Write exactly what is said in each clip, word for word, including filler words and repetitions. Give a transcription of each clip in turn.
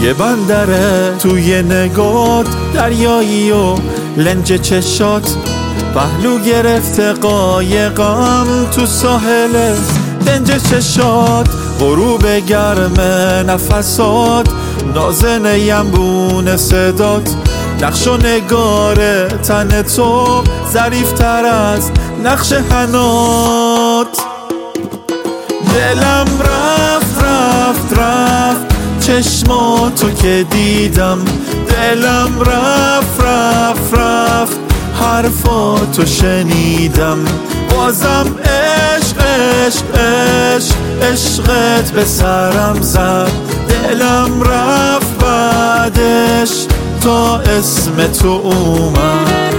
یه بندره توی نگات، دریایی و لنج چشات، پهلو گرفته قایقم تو ساحل دنج چشات، غروب گرم نفسات، نازنه ینبون صدات، نقش و نگار تن تو ظریفتر از نقش حنات. دلم رفت رفت رفت چشماتو که دیدم، دلم رفت رفت رفت حرفاتو شنیدم، بازم عشق عشق عشق عشقت به سرم زد، دلم رفت بعدش تا اسم تو اومد.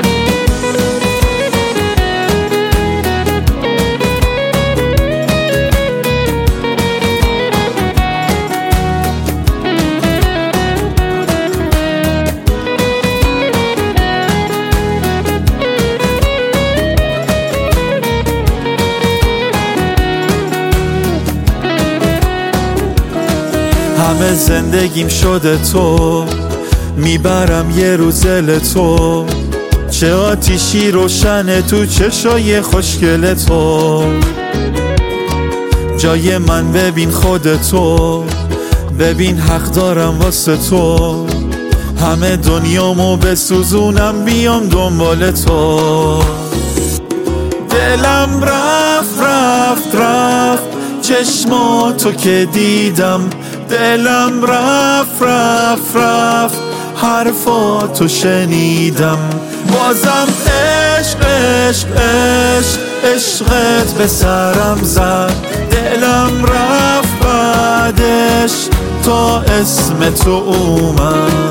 همه زندگیم شده تو، میبرم یه روزل تو، چه آتیشی روشنه تو چشای خوشگل تو، جای من ببین خودتو، ببین حق دارم واسه تو، همه دنیامو بسوزونم بیام دنبال تو. دلم رفت رفت رفت چشماتو که دیدم، دلم رفت رفت رفت حرفاتو شنیدم، بازم عشق عشق عشق عشقت به سرم زد، دلم رفت بعدش تا اسم تو اومد.